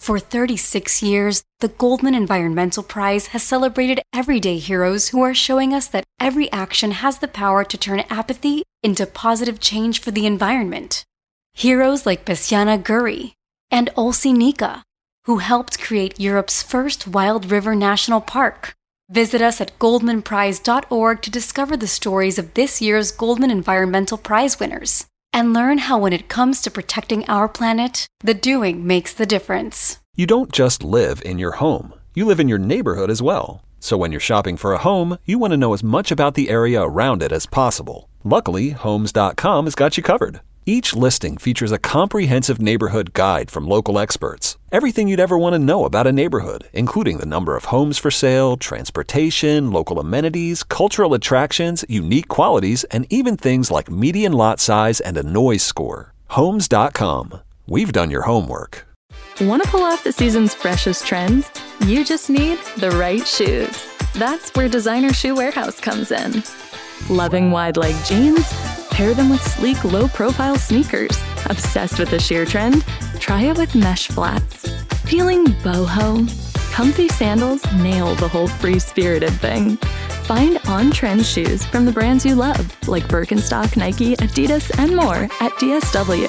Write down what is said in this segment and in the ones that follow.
For 36 years, the Goldman Environmental Prize has celebrated everyday heroes who are showing us that every action has the power to turn apathy into positive change for the environment. Heroes like Bessiana Guri and Olsi Nika, who helped create Europe's first wild river national park. Visit us at goldmanprize.org to discover the stories of this year's Goldman Environmental Prize winners and learn how when it comes to protecting our planet, the doing makes the difference. You don't just live in your home. You live in your neighborhood as well. So when you're shopping for a home, you want to know as much about the area around it as possible. Luckily, Homes.com has got you covered. Each listing features a comprehensive neighborhood guide from local experts. Everything you'd ever want to know about a neighborhood, including the number of homes for sale, transportation, local amenities, cultural attractions, unique qualities, and even things like median lot size and a noise score. Homes.com. We've done your homework. Want to pull off the season's freshest trends? You just need the right shoes. That's where Designer Shoe Warehouse comes in. Loving wide leg jeans? Pair them with sleek, low-profile sneakers. Obsessed with the sheer trend? Try it with mesh flats. Feeling boho? Comfy sandals nail the whole free-spirited thing. Find on-trend shoes from the brands you love, like Birkenstock, Nike, Adidas, and more at DSW.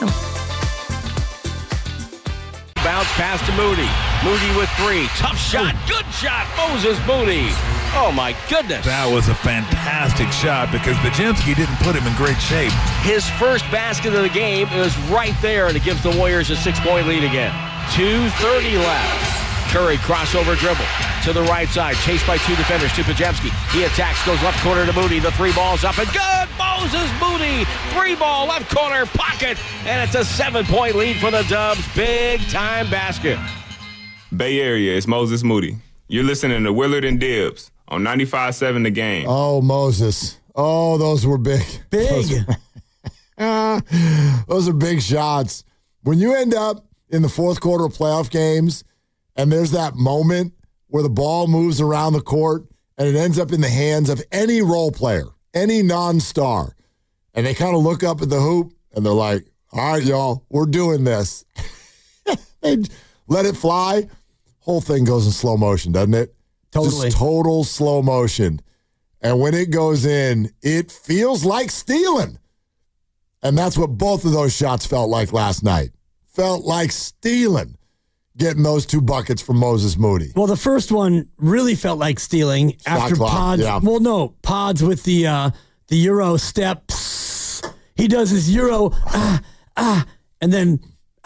Bounce pass to Moody. Moody with three. Tough shot. Good shot. Moses Moody. Oh, my goodness. That was a fantastic shot because Bajemski didn't put him in great shape. His first basket of the game is right there, and it gives the Warriors a 6-point lead again. 2:30 left. Curry crossover dribble to the right side. Chased by two defenders to Bajemski. He attacks, goes left corner to Moody. The three ball's up and good. Moses Moody. Three ball left corner pocket. And it's a 7-point lead for the Dubs. Big time basket. Bay Area, it's Moses Moody. You're listening to Willard and Dibbs on 95.7 The Game. Oh, Moses. Oh, those were big. Big. Those are big shots. When you end up in the fourth quarter of playoff games and there's that moment where the ball moves around the court and it ends up in the hands of any role player, any non-star, and they kind of look up at the hoop and they're like, all right, y'all, we're doing this. They let it fly. Whole thing goes in slow motion, doesn't it? Totally. Just total slow motion. And when it goes in, it feels like stealing. And that's what both of those shots felt like last night. Felt like stealing, getting those two buckets from Moses Moody. Well, the first one really felt like stealing after clock, Pods. yeah. Well, no, Pods with the Euro steps. He does his Euro, and then.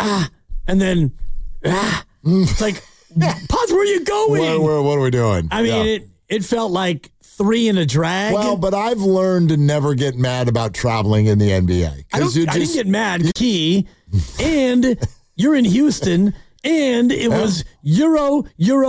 It's like, Pods, where are you going? What are we doing? I mean, it felt like three in a drag. Well, but I've learned to never get mad about traveling in the NBA. I didn't get mad. Key, and you're in Houston, and it was Euro,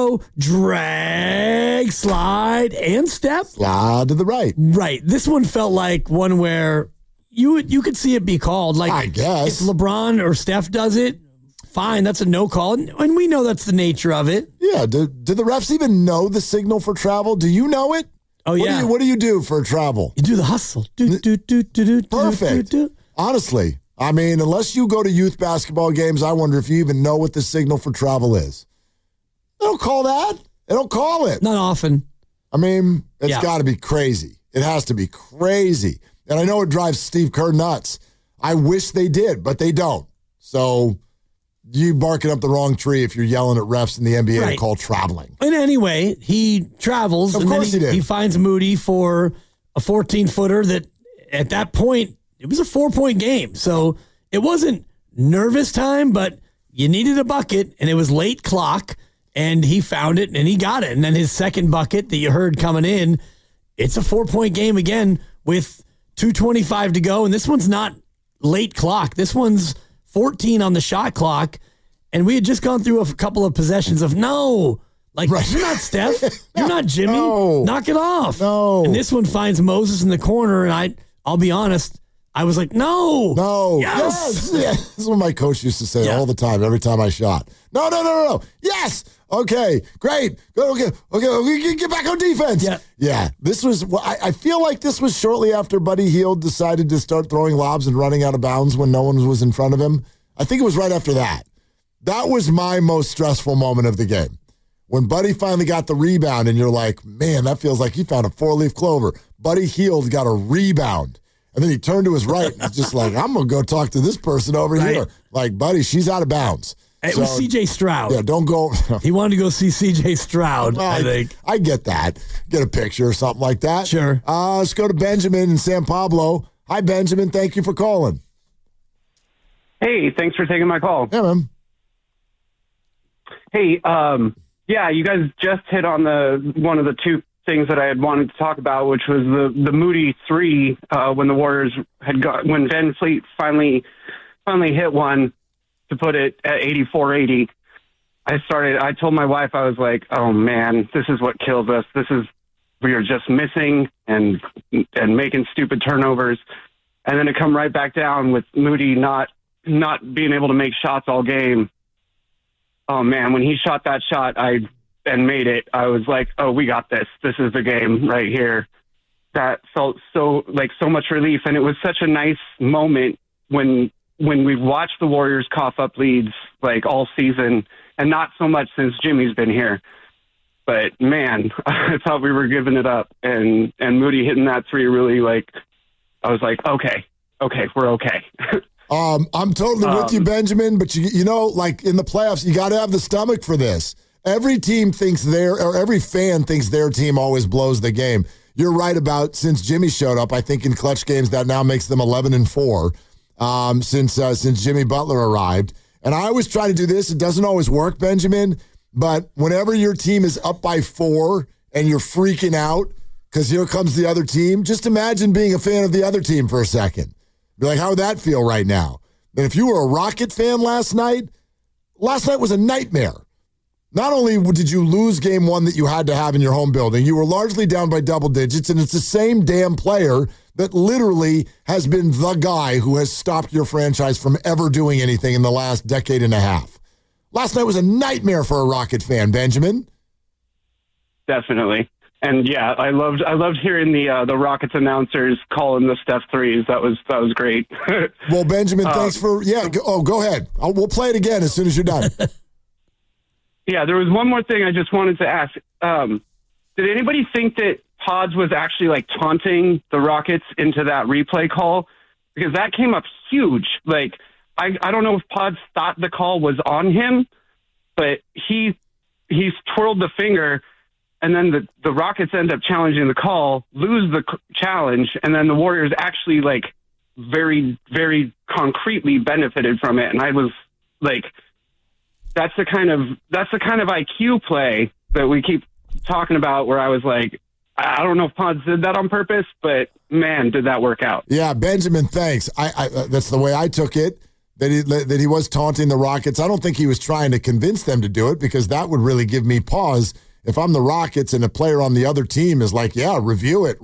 drag, slide, and step. Slide to the right. Right. This one felt like one where you could see it be called. Like, I guess. If LeBron or Steph does it, fine, that's a no call. And we know that's the nature of it. Yeah. Do the refs even know the signal for travel? Do you know it? Oh, yeah. What do you do for travel? You do the hustle. Perfect. Honestly, I mean, unless you go to youth basketball games, I wonder if you even know what the signal for travel is. They don't call that. They don't call it. Not often. I mean, it's got to be crazy. It has to be crazy. And I know it drives Steve Kerr nuts. I wish they did, but they don't. So you barking up the wrong tree if you're yelling at refs in the NBA to call traveling. And anyway, he travels. Of course he did. He finds Moody for a 14-footer that at that point, it was a 4-point game. So it wasn't nervous time, but you needed a bucket, and it was late clock, and he found it, and he got it. And then his second bucket that you heard coming in, it's a 4-point game again with 2:25 to go. And this one's not late clock. This one's 14 on the shot clock. And we had just gone through a couple of possessions of you're not Steph. You're not Jimmy. No. Knock it off. No. And this one finds Moses in the corner. And I'll be honest, I was like, no. Yes. Yeah. This is what my coach used to say all the time, every time I shot. No. Yes. Okay, great. Okay, get back on defense. Yeah. This was, I feel like this was shortly after Buddy Hield decided to start throwing lobs and running out of bounds when no one was in front of him. I think it was right after that. That was my most stressful moment of the game. When Buddy finally got the rebound, and you're like, man, that feels like he found a 4-leaf clover. Buddy Hield got a rebound. And then he turned to his right, and he's just like, I'm going to go talk to this person over here. Like, Buddy, she's out of bounds. It was C.J. Stroud. Yeah, don't go. He wanted to go see C.J. Stroud, well, I think. I get that. Get a picture or something like that. Sure. Let's go to Benjamin in San Pablo. Hi, Benjamin. Thank you for calling. Hey, thanks for taking my call. Yeah, man. Hey, yeah, you guys just hit on one of the two things that I had wanted to talk about, which was the Moody 3 when the Warriors when Van Fleet finally hit one to put it at 84-80. I told my wife, I was like, oh man, this is what kills us. We are just missing and making stupid turnovers. And then it come right back down with Moody not being able to make shots all game. Oh man, when he shot that shot and made it, I was like, oh, we got this. This is the game right here. That felt so much relief. And it was such a nice moment when we've watched the Warriors cough up leads like all season, and not so much since Jimmy's been here. But man, I thought we were giving it up, and Moody hitting that 3 really, like, I was like, okay, we're okay. I'm totally with you, Benjamin, but you know, like in the playoffs, you got to have the stomach for this. Every team thinks every fan thinks their team always blows the game. You're right about since Jimmy showed up, I think in clutch games that now makes them 11-4 since Jimmy Butler arrived. And I always try to do this. It doesn't always work, Benjamin, but whenever your team is up by 4 and you're freaking out because here comes the other team, just imagine being a fan of the other team for a second. Be like, how would that feel right now? And if you were a Rocket fan last night was a nightmare. Not only did you lose game 1 that you had to have in your home building, you were largely down by double digits, and it's the same damn player that literally has been the guy who has stopped your franchise from ever doing anything in the last decade and a half. Last night was a nightmare for a Rocket fan, Benjamin. Definitely. And yeah, I loved hearing the Rockets announcers calling the Steph threes. That was great. Well, Benjamin, thanks for go ahead. We'll play it again as soon as you're done. Yeah, there was one more thing I just wanted to ask. Did anybody think that Pods was actually like taunting the Rockets into that replay call? Because that came up huge. Like, I don't know if Pods thought the call was on him, but he's twirled the finger, and then the Rockets end up challenging the call, lose the challenge, and then the Warriors actually like very, very concretely benefited from it. And I was like, that's the kind of IQ play that we keep talking about, where I was like, I don't know if Pods did that on purpose, but man, did that work out. Yeah, Benjamin, thanks. I that's the way I took it, that he was taunting the Rockets. I don't think he was trying to convince them to do it, because that would really give me pause. If I'm the Rockets and a player on the other team is like, yeah, review it,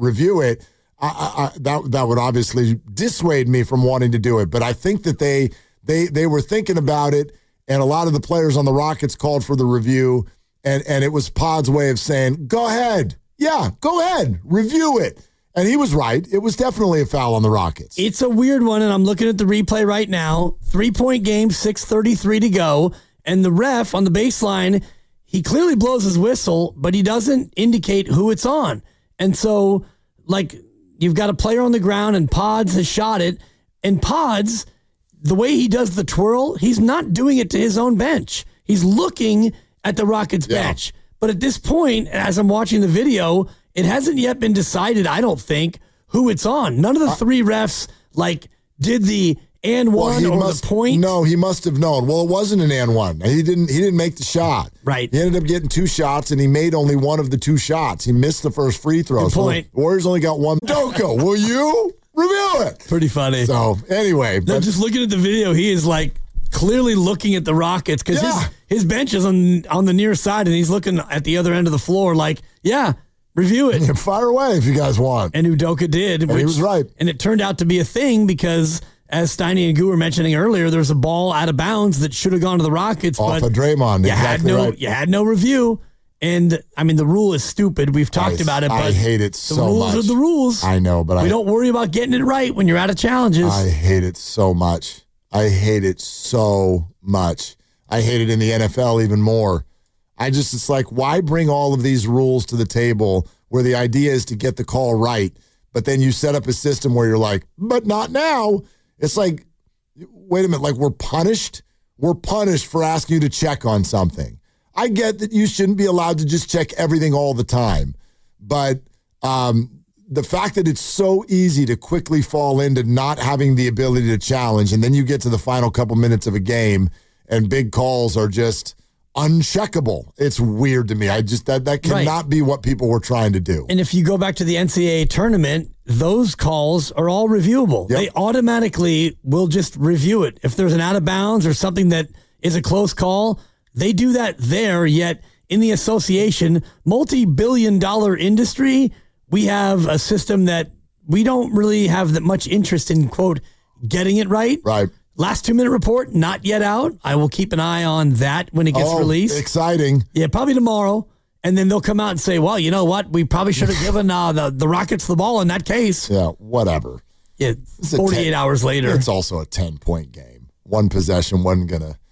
that would obviously dissuade me from wanting to do it. But I think that they were thinking about it, and a lot of the players on the Rockets called for the review, and it was Pod's way of saying, go ahead. Yeah, go ahead. Review it. And he was right. It was definitely a foul on the Rockets. It's a weird one, and I'm looking at the replay right now. 3-point game, 6:33 to go, and the ref on the baseline, he clearly blows his whistle, but he doesn't indicate who it's on. And so, like, you've got a player on the ground, and Pods has shot it, and Pods, the way he does the twirl, he's not doing it to his own bench. He's looking at the Rockets bench. But at this point, as I'm watching the video, it hasn't yet been decided, I don't think, who it's on. None of the three refs, like, did the and one the point. No, he must have known. Well, it wasn't an and one. He didn't make the shot. Right. He ended up getting 2 shots, and he made only one of the 2 shots. He missed the first free throw. Good point. So the Warriors only got 1. Doko, will you review it? Pretty funny. So, anyway. No, just looking at the video, he is, like, clearly looking at the Rockets, because his bench is on the near side, and he's looking at the other end of the floor like, yeah, review it. Yeah, fire away if you guys want. And Udoka did. And he was right. And it turned out to be a thing because, as Steiny and Goo were mentioning earlier, there was a ball out of bounds that should have gone to the Rockets. Off of Draymond. You had no review. And, I mean, the rule is stupid. We've talked about it. But I hate it so much. The rules are the rules. I know, but we don't worry about getting it right when you're out of challenges. I hate it so much. I hate it so much. I hate it in the NFL even more. It's like, why bring all of these rules to the table where the idea is to get the call right, but then you set up a system where you're like, but not now. It's like, wait a minute, like we're punished? We're punished for asking you to check on something. I get that you shouldn't be allowed to just check everything all the time, but the fact that it's so easy to quickly fall into not having the ability to challenge, and then you get to the final couple minutes of a game and big calls are just uncheckable. It's weird to me. That cannot be what people were trying to do. And if you go back to the NCAA tournament, those calls are all reviewable. Yep. They automatically will just review it. If there's an out of bounds or something that is a close call, they do that there. Yet in the association, multi-billion-dollar industry, we have a system that we don't really have that much interest in, quote, getting it right. Right. Last 2-minute report, not yet out. I will keep an eye on that when it gets released. Exciting. Yeah, probably tomorrow. And then they'll come out and say, well, you know what? We probably should have given the Rockets the ball in that case. Yeah, whatever. Yeah, 48 hours later. It's also a 10-point game. One possession wasn't going to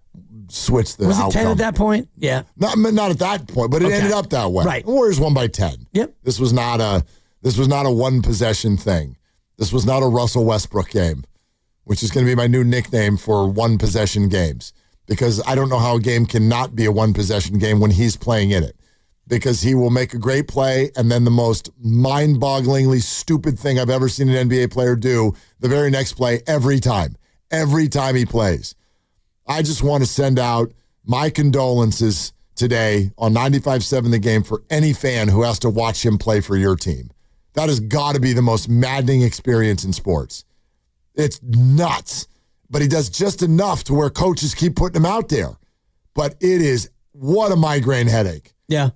switch the outcome. Was it 10 at that point? Yeah. Not at that point, but it ended up that way. Right. The Warriors won by 10. Yep. This was not a one-possession thing. This was not a Russell Westbrook game, which is going to be my new nickname for one-possession games, because I don't know how a game cannot be a one-possession game when he's playing in it, because he will make a great play and then the most mind-bogglingly stupid thing I've ever seen an NBA player do the very next play every time he plays. I just want to send out my condolences today on 95.7 The Game for any fan who has to watch him play for your team. That has got to be the most maddening experience in sports. It's nuts, but he does just enough to where coaches keep putting him out there. But it is, what a migraine headache. Yeah.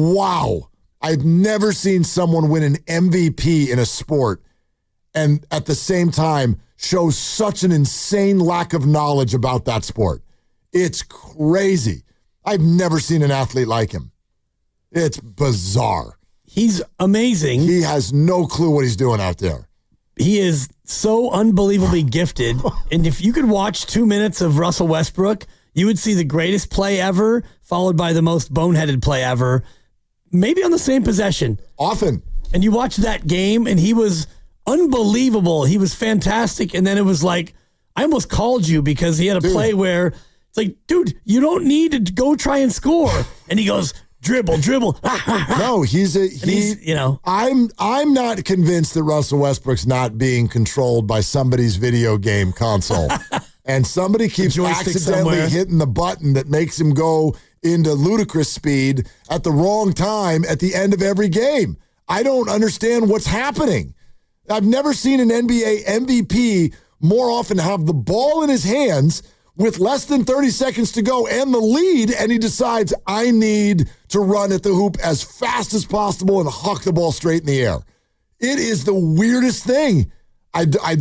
Wow. I've never seen someone win an MVP in a sport and at the same time show such an insane lack of knowledge about that sport. It's crazy. I've never seen an athlete like him. It's bizarre. He's amazing. He has no clue what he's doing out there. He is so unbelievably gifted. And if you could watch 2 minutes of Russell Westbrook, you would see the greatest play ever, followed by the most boneheaded play ever, maybe on the same possession. Often. And you watch that game, and he was unbelievable. He was fantastic. And then it was like, I almost called you because he had a play where it's like, dude, you don't need to go try and score. And he goes, dribble. No, he's you know. I'm not convinced that Russell Westbrook's not being controlled by somebody's video game console. And somebody keeps accidentally hitting the button that makes him go into ludicrous speed at the wrong time at the end of every game. I don't understand what's happening. I've never seen an NBA MVP more often have the ball in his hands with less than 30 seconds to go and the lead, and he decides, I need to run at the hoop as fast as possible and huck the ball straight in the air. It is the weirdest thing. I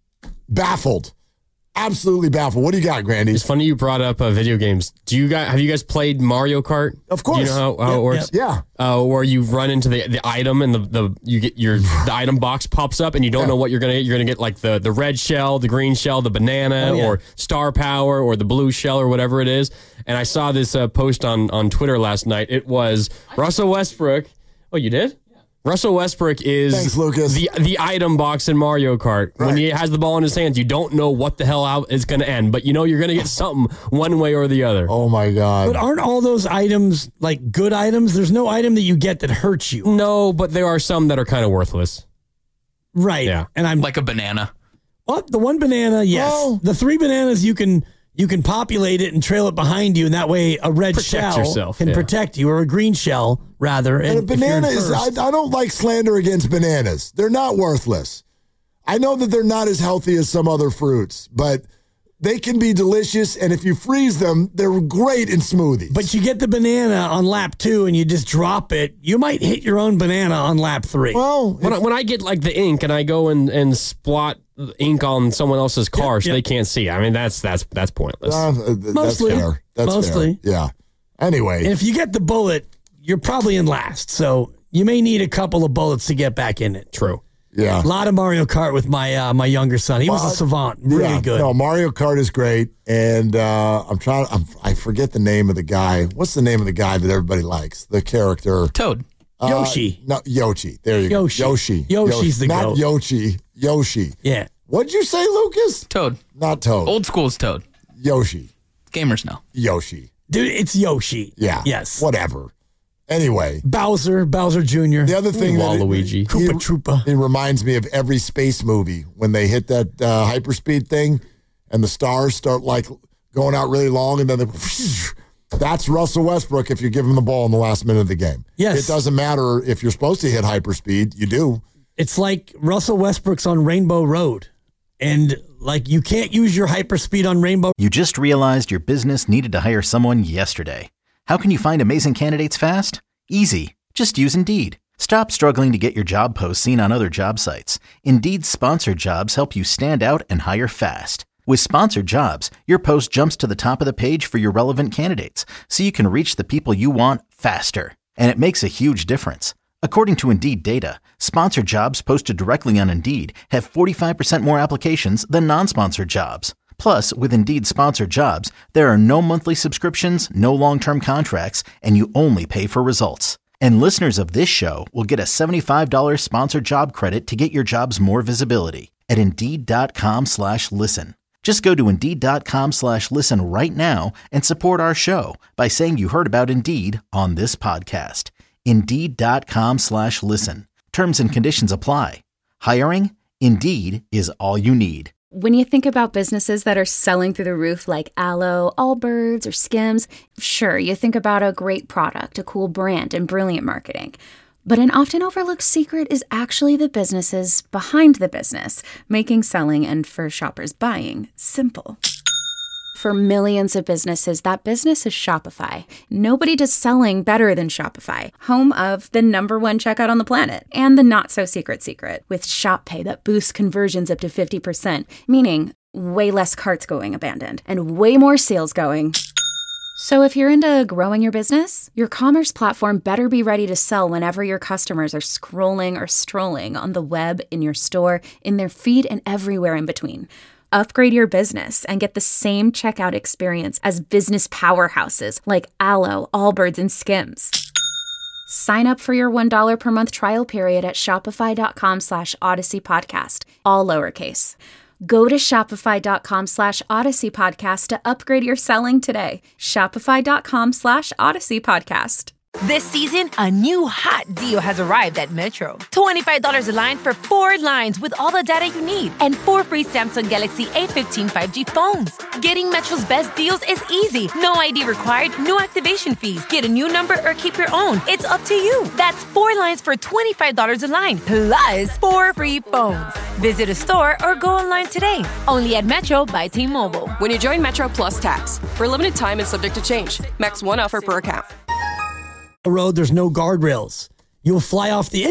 baffled. Absolutely baffled. What do you got, Grandy? It's funny you brought up video games. Have you guys played Mario Kart? Of course. Do you know how it works? Yeah. Where you run into the item and the item box pops up and you don't know what you're gonna get. You're gonna get like the red shell, the green shell, the banana, or star power, or the blue shell, or whatever it is. And I saw this post on Twitter last night. It was Russell Westbrook. Oh, you did? Russell Westbrook is Thanks, Lucas. the item box in Mario Kart. Right. When he has the ball in his hands, you don't know what the hell out is going to end, but you know you're going to get something one way or the other. Oh, my God. But aren't all those items like good items? There's no item that you get that hurts you. No, but there are some that are kind of worthless. Right. Yeah. And I'm like a banana. What? The one banana, yes. Oh. The 3 bananas, you can populate it and trail it behind you, and that way a red shell can protect you, or a green shell, rather. And a banana is, I don't like slander against bananas. They're not worthless. I know that they're not as healthy as some other fruits, but they can be delicious, and if you freeze them, they're great in smoothies. But you get the banana on lap 2 and you just drop it, you might hit your own banana on lap 3. Well, when I get like the ink and I go and splot ink on someone else's car so they can't see. I mean, that's pointless. Mostly. That's fair. That's fair. Yeah. Anyway. And if you get the bullet, you're probably in last. So you may need a couple of bullets to get back in it. True. Yeah. A lot of Mario Kart with my my younger son. He was a savant. Really good. No, Mario Kart is great. And I forget the name of the guy. What's the name of the guy that everybody likes? The character. Toad. Yoshi. No, Yoshi. There you go. Yoshi. Yoshi's the Not goat. Yoshi. Yeah. What'd you say, Lucas? Toad. Not Toad. Old school's Toad. Yoshi. Gamers know. Yoshi. Dude, it's Yoshi. Yeah. Yes. Whatever. Anyway. Bowser Jr. The other thing Waluigi. Koopa Troopa. It reminds me of every space movie when they hit that hyperspeed thing and the stars start like going out really long and then that's Russell Westbrook if you give him the ball in the last minute of the game. Yes. It doesn't matter if you're supposed to hit hyperspeed. You do. It's like Russell Westbrook's on Rainbow Road. And like you can't use your hyperspeed on Rainbow. You just realized your business needed to hire someone yesterday. How can you find amazing candidates fast? Easy. Just use Indeed. Stop struggling to get your job posts seen on other job sites. Indeed's sponsored jobs help you stand out and hire fast. With sponsored jobs, your post jumps to the top of the page for your relevant candidates, so you can reach the people you want faster. And it makes a huge difference. According to Indeed data, sponsored jobs posted directly on Indeed have 45% more applications than non-sponsored jobs. Plus, with Indeed sponsored jobs, there are no monthly subscriptions, no long-term contracts, and you only pay for results. And listeners of this show will get a $75 sponsored job credit to get your jobs more visibility at Indeed.com/listen. Just go to Indeed.com/listen right now and support our show by saying you heard about Indeed on this podcast. Indeed.com/listen. Terms and conditions apply. Hiring? Indeed is all you need. When you think about businesses that are selling through the roof like Aloe, Allbirds, or Skims, sure, you think about a great product, a cool brand, and brilliant marketing. But an often overlooked secret is actually the businesses behind the business, making selling and for shoppers buying simple. For millions of businesses, that business is Shopify. Nobody does selling better than Shopify, home of the #1 checkout on the planet and the not-so-secret secret with Shop Pay that boosts conversions up to 50%, meaning way less carts going abandoned and way more sales going. So if you're into growing your business, your commerce platform better be ready to sell whenever your customers are scrolling or strolling on the web, in your store, in their feed, and everywhere in between. Upgrade your business and get the same checkout experience as business powerhouses like Aloe, Allbirds, and Skims. Sign up for your $1 per month trial period at shopify.com/Odyssey Podcast, all lowercase. Go to shopify.com/Odyssey Podcast to upgrade your selling today. Shopify.com/Odyssey Podcast. This season, a new hot deal has arrived at Metro. $25 a line for 4 lines with all the data you need and 4 free Samsung Galaxy A15 5G phones. Getting Metro's best deals is easy. No ID required, no activation fees. Get a new number or keep your own. It's up to you. That's 4 lines for $25 a line, plus 4 free phones. Visit a store or go online today. Only at Metro by T-Mobile. When you join Metro Plus Tax, for a limited time and subject to change. Max 1 offer per account. Road, there's no guardrails. You'll fly off the.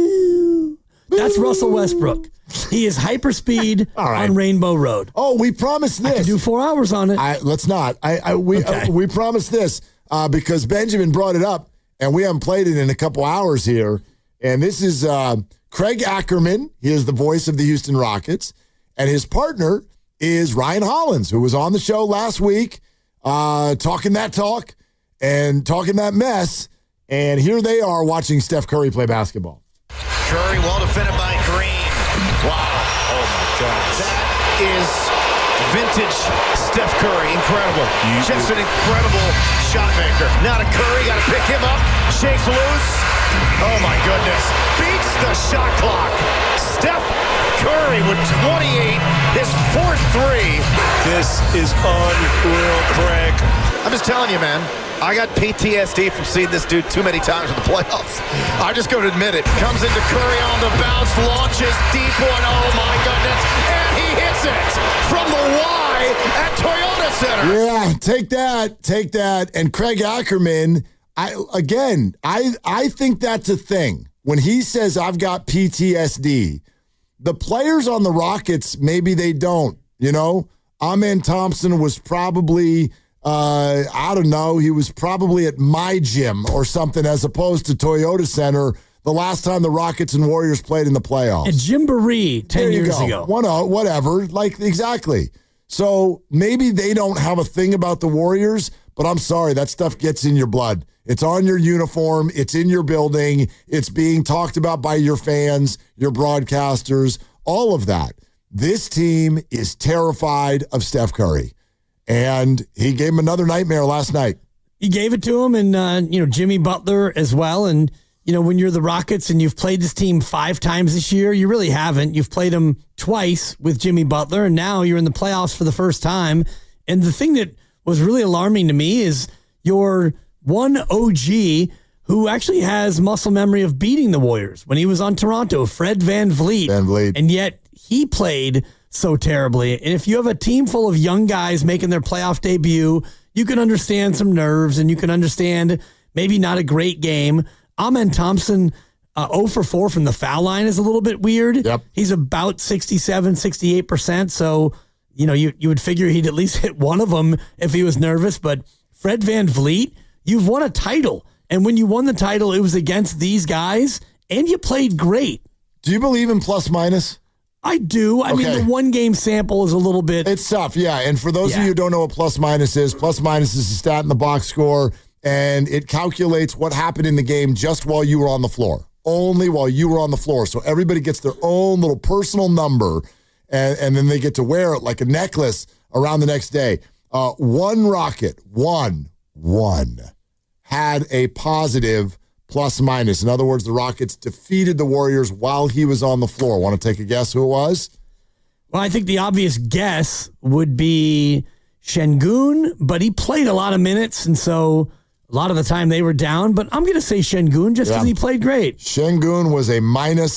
That's Russell Westbrook. He is hyperspeed on Rainbow Road. Oh, we promised this. I can do 4 hours on it. Let's not. We promised this because Benjamin brought it up, and we haven't played it in a couple hours here. And this is Craig Ackerman. He is the voice of the Houston Rockets, and his partner is Ryan Hollins, who was on the show last week, talking that talk and talking that mess. And here they are watching Steph Curry play basketball. Curry, well defended by Green. Wow. Oh, my gosh. That is vintage Steph Curry. Incredible. Just an incredible shot maker. Now to Curry. Got to pick him up. Shakes loose. Oh, my goodness. Beats the shot clock. Steph Curry with 28. His 4th 3. This is unreal, Craig. I'm just telling you, man. I got PTSD from seeing this dude too many times in the playoffs. I'm just going to admit it. Comes into Curry on the bounce, launches deep one. Oh, my goodness. And he hits it from the Y at Toyota Center. Yeah, take that. And Craig Ackerman, I think that's a thing. When he says, I've got PTSD, the players on the Rockets, maybe they don't. You know, Amen Thompson was probably... I don't know. He was probably at my gym or something as opposed to Toyota Center the last time the Rockets and Warriors played in the playoffs. And Gymboree 10 years ago. Whatever. Like, exactly. So maybe they don't have a thing about the Warriors, but I'm sorry, that stuff gets in your blood. It's on your uniform. It's in your building. It's being talked about by your fans, your broadcasters, all of that. This team is terrified of Steph Curry, and he gave him another nightmare last night. He gave it to him, and Jimmy Butler as well. And when you're the Rockets and you've played this team 5 times this year, you really haven't. You've played them twice with Jimmy Butler, and now you're in the playoffs for the first time. And the thing that was really alarming to me is your one OG who actually has muscle memory of beating the Warriors when he was on Toronto, Fred VanVleet. And yet he played so terribly. And if you have a team full of young guys making their playoff debut, you can understand some nerves and you can understand maybe not a great game. Amen Thompson, 0 for 4 from the foul line is a little bit weird. Yep. He's about 67, 68%. So, you would figure he'd at least hit one of them if he was nervous. But Fred VanVleet, you've won a title. And when you won the title, it was against these guys, and you played great. Do you believe in plus minus? I do. I mean, the one-game sample is a little bit... It's tough, yeah. And for those of you who don't know what plus minus is a stat in the box score, and it calculates what happened in the game just while you were on the floor. Only while you were on the floor. So everybody gets their own little personal number, and then they get to wear it like a necklace around the next day. One Rocket, one, had a positive plus minus. In other words, the Rockets defeated the Warriors while he was on the floor. Want to take a guess who it was? Well, I think the obvious guess would be Şengün, but he played a lot of minutes, and so a lot of the time they were down. But I'm going to say Şengün just because he played great. Şengün was a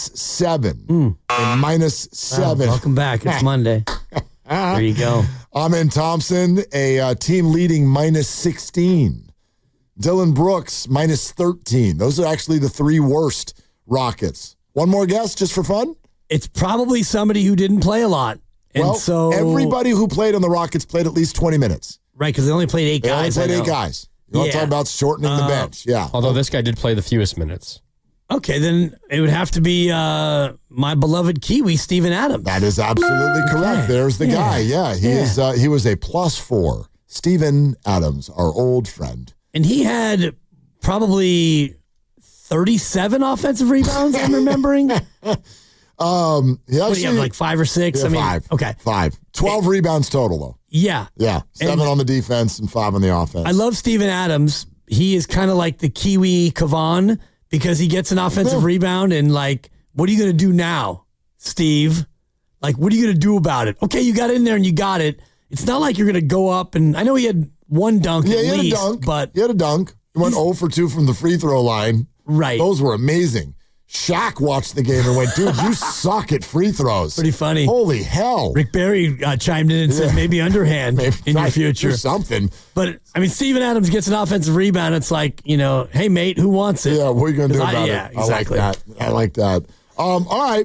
-7. A -7. Welcome back. It's Monday. There you go. Amen Thompson, a team-leading -16. Dylan Brooks, -13. Those are actually the 3 worst Rockets. One more guess, just for fun? It's probably somebody who didn't play a lot. And so everybody who played on the Rockets played at least 20 minutes. Right, because they only played 8 guys. They only played 8 guys. You want to talk about shortening the bench? Yeah. Although this guy did play the fewest minutes. Okay, then it would have to be my beloved Kiwi, Steven Adams. That is absolutely correct. There's the guy. Yeah, he was a +4. Steven Adams, our old friend. And he had probably 37 offensive rebounds, I'm remembering. He actually, have like 5 or 6? Yeah, 5. Okay. 5. 12 rebounds total, though. Yeah. Yeah. 7 on the defense and 5 on the offense. I love Steven Adams. He is kind of like the Kiwi Kavan because he gets an offensive rebound and what are you going to do now, Steve? What are you going to do about it? Okay, you got in there and you got it. It's not like you're going to go up and I know he had one dunk at least. He had a dunk. But he had a dunk. He went 0 for 2 from the free throw line. Right. Those were amazing. Shaq watched the game and went, dude, you suck at free throws. Pretty funny. Holy hell. Rick Barry chimed in and said maybe underhand in your future. Do something. But, Steven Adams gets an offensive rebound. It's hey, mate, who wants it? Yeah, what are you going to do about it? Yeah, exactly. I like that. All right,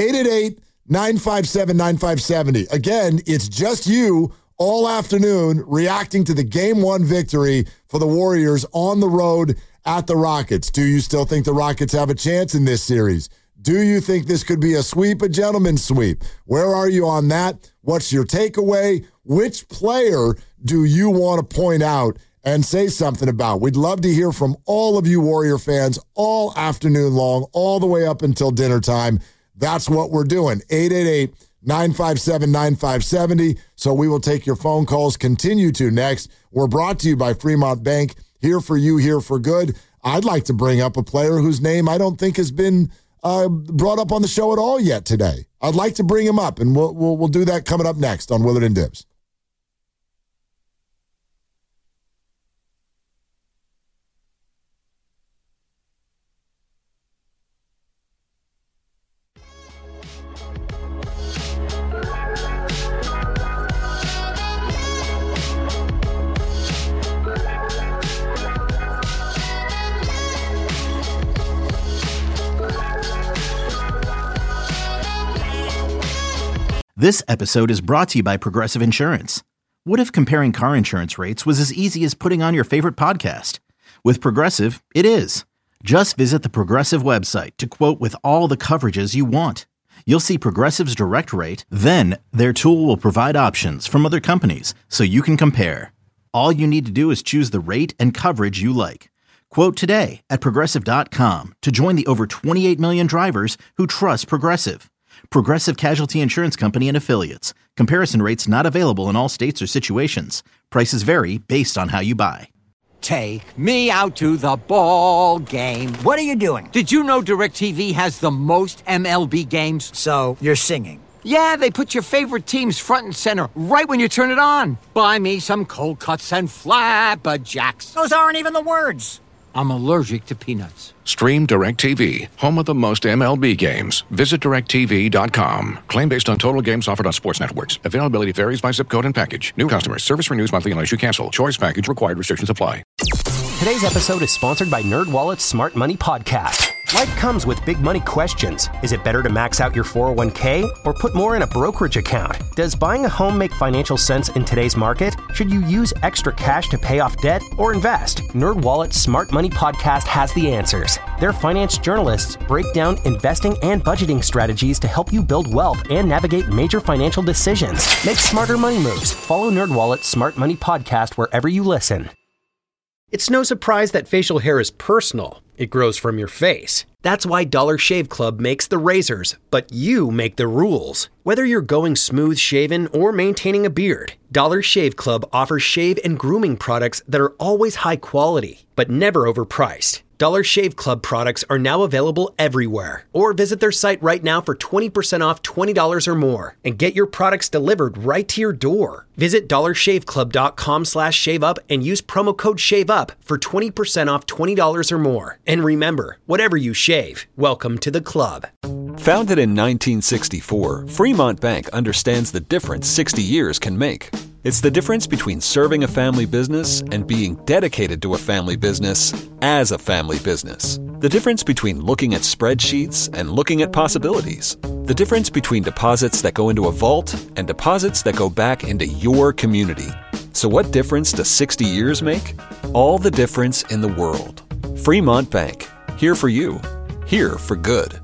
888-957-9570. Again, it's just you all afternoon reacting to the Game 1 victory for the Warriors on the road at the Rockets. Do you still think the Rockets have a chance in this series? Do you think this could be a sweep, a gentleman's sweep? Where are you on that? What's your takeaway? Which player do you want to point out and say something about? We'd love to hear from all of you Warrior fans all afternoon long, all the way up until dinner time. That's what we're doing. 888-957-9570. So we will take your phone calls. Continue to next. We're brought to you by Fremont Bank. Here for you, here for good. I'd like to bring up a player whose name I don't think has been brought up on the show at all yet today. I'd like to bring him up, and we'll do that coming up next on Willard and Dibs. This episode is brought to you by Progressive Insurance. What if comparing car insurance rates was as easy as putting on your favorite podcast? With Progressive, it is. Just visit the Progressive website to quote with all the coverages you want. You'll see Progressive's direct rate, then their tool will provide options from other companies so you can compare. All you need to do is choose the rate and coverage you like. Quote today at Progressive.com to join the over 28 million drivers who trust Progressive. Progressive Casualty Insurance Company and Affiliates. Comparison rates not available in all states or situations. Prices vary based on how you buy. Take me out to the ball game. What are you doing? Did you know DirecTV has the most MLB games? So, you're singing. Yeah, they put your favorite teams front and center right when you turn it on. Buy me some cold cuts and flapjacks. Those aren't even the words. I'm allergic to peanuts. Stream DirecTV, home of the most MLB games. Visit DirecTV.com. Claim based on total games offered on sports networks. Availability varies by zip code and package. New customers. Service renews monthly unless you cancel. Choice package required. Restrictions apply. Today's episode is sponsored by NerdWallet's Smart Money Podcast. Life comes with big money questions. Is it better to max out your 401k or put more in a brokerage account? Does buying a home make financial sense in today's market? Should you use extra cash to pay off debt or invest? NerdWallet's Smart Money Podcast has the answers. Their finance journalists break down investing and budgeting strategies to help you build wealth and navigate major financial decisions. Make smarter money moves. Follow NerdWallet's Smart Money Podcast wherever you listen. It's no surprise that facial hair is personal. It grows from your face. That's why Dollar Shave Club makes the razors, but you make the rules. Whether you're going smooth shaven or maintaining a beard, Dollar Shave Club offers shave and grooming products that are always high quality, but never overpriced. Dollar Shave Club products are now available everywhere. Or visit their site right now for 20% off $20 or more and get your products delivered right to your door. Visit dollarshaveclub.com/shaveup and use promo code SHAVEUP for 20% off $20 or more. And remember, whatever you shave, welcome to the club. Founded in 1964, Fremont Bank understands the difference 60 years can make. It's the difference between serving a family business and being dedicated to a family business as a family business. The difference between looking at spreadsheets and looking at possibilities. The difference between deposits that go into a vault and deposits that go back into your community. So what difference does 60 years make? All the difference in the world. Fremont Bank. Here for you. Here for good.